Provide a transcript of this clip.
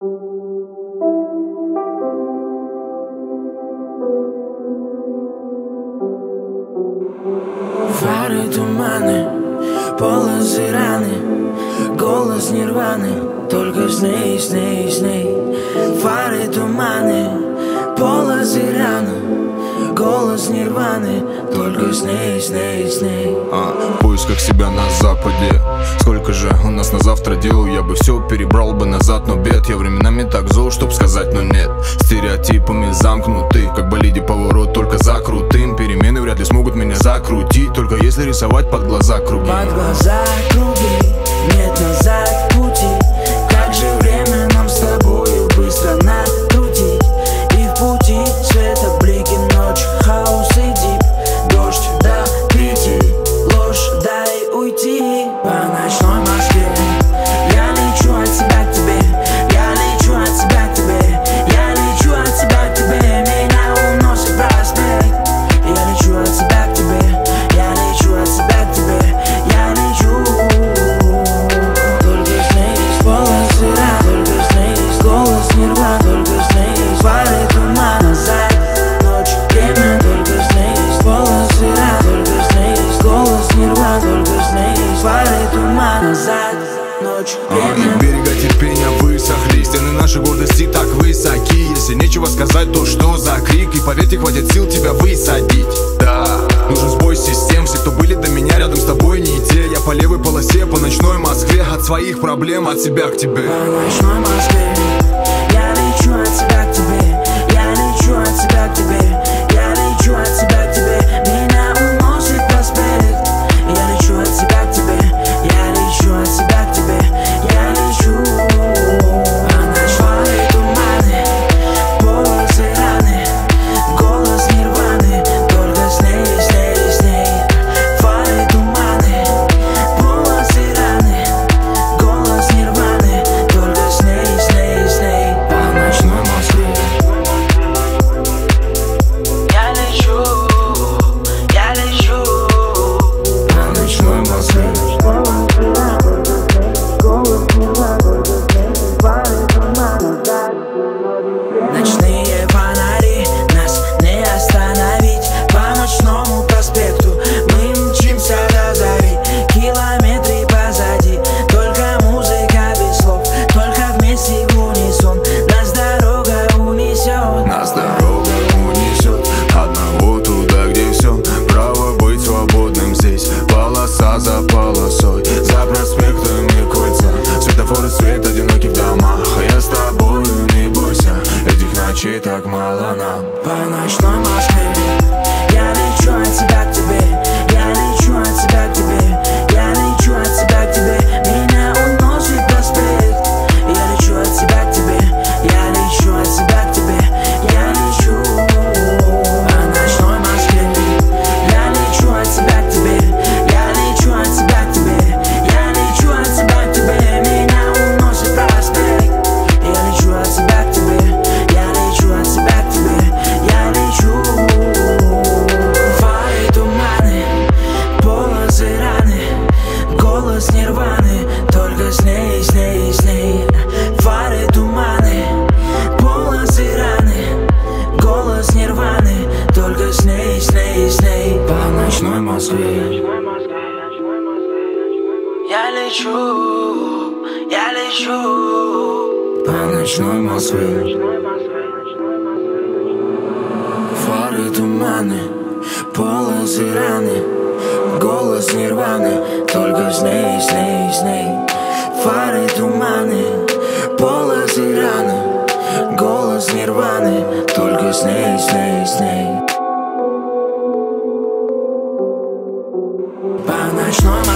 Фары, туманы, полосы, раны, голос нирваны, только сны, сны, сны. Фары, туманы, полосы, раны, голос нирваны, только сны, сны, сны. В поисках себя на западе. Сколько же у нас на завтра дел? Я бы все перебрал бы назад, но бед. Я временами так зол, чтоб сказать, но нет. Стереотипами замкнуты, как болиде поворот, только за крутым. Перемены вряд ли смогут меня закрутить, только если рисовать под глаза круги. Под глаза круги, нет назад пути. Как же время нам с тобою быстро накрутить. И в пути света блики, ночь, хаос и дип. Дождь до крики, ложь, дай уйти. По ночной Москве я лечу от себя к тебе. Я лечу от себя к тебе. Я лечу от себя к тебе. Меня уносит проспект. Я лечу от себя к тебе. Я лечу от себя к тебе. Я лечу. Только снизь полосы ран, только снизь голос нирван, только снизь фары туман назад. Ночь, время, только снизь полосы ран, только снизь голос нирван, только снизь фары туман назад. Ночь, время. И берега терпения высохли, стены нашей гордости так высоки. Если нечего сказать, то что за крик? И поверьте, хватит сил тебя высадить. Да, нужен сбой систем. Все, кто были до меня, рядом с тобой не те. Я по левой полосе, по ночной Москве. От своих проблем, от себя к тебе. По ночной Москве я лечу от себя к тебе. Я лечу от себя к тебе. Я лечу от себя к тебе. Меня уносит проспект. Я лечу от себя к тебе. Я лечу от себя к тебе. Я лечу. По ночной туманы, полосы раны, голос нирваны, только сны, сны, сны. Фары туманы, полосы раны, голос нирваны, только сны, сны, сны. По ночной Москве я лечу, я лечу. По ночной Москве ночные фонари, нас не остановить. По ночному проспекту мы мчимся до зари. Километры позади, только музыка без слов, только вместе в унисон. Нас дорога унесет. Нас дорога унесет одного туда, где все. Право быть свободным здесь. Полоса за полосой, за проспектами кольца. Светофоры свет одинокий в домах. А я с тобою, не бойся, этих ночей так мало нам. По ночной Москве я лечу от себя к тебе. Я лечу от себя к тебе. Я лечу от себя к тебе. Меня уносит проспект. Я лечу от себя к тебе. Я лечу от себя к тебе. Я лечу. По ночной Москве я лечу от себя к тебе. Я лечу от себя к тебе. Я лечу от себя к тебе. Меня уносит проспект. Я лечу от себя к тебе. Я лечу от себя к тебе. Я лечу. Фары туманы, полосы раны, голос нирваны, только сны, сны, сны. Фары туманы, полосы раны, голос нирваны, только сны, сны, сны. По ночной Москве я лечу, я лечу. По ночной Москве фары туманы, полосы раны, голос нирваны, только сны, сны, сны. Фары туманы, полосы раны, голос нирваны, только сны, сны, сны. По ночной